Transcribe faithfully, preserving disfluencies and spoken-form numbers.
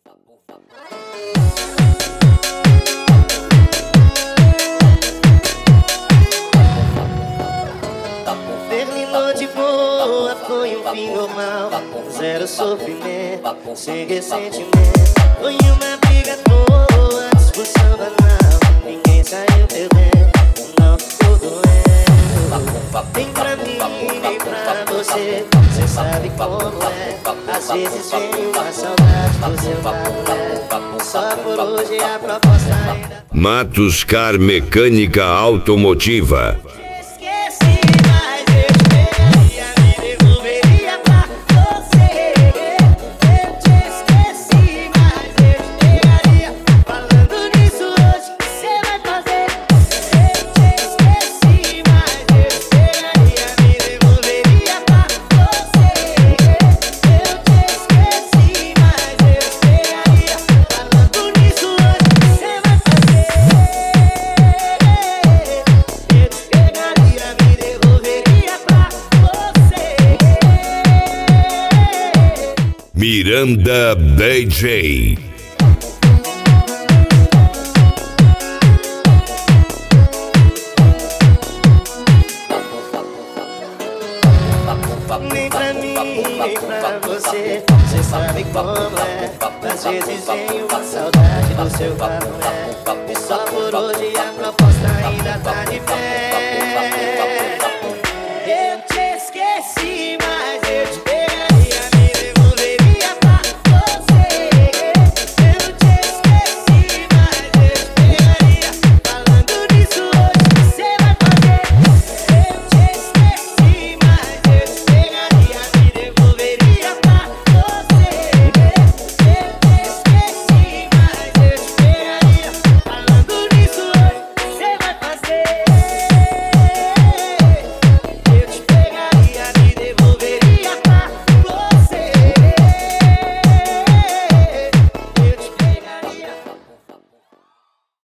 Terminou de boa, foi um fim normal. Zero sofrimento, sem ressentimento. Foi uma briga boa, discussão banal. Ninguém saiu perdendo, não ficou doendo. Nem pra mim, nem pra você, cê sabe como é. Às vezes vem uma saudade do seu lado. Só por hoje a proposta ainda. Matos Car Mecânica Automotiva. Miranda D J. Nem pra mim, nem pra você, cê sabe como é. Às vezes vem uma saudade do seu papo, né? E só por hoje a proposta ainda tá de pé.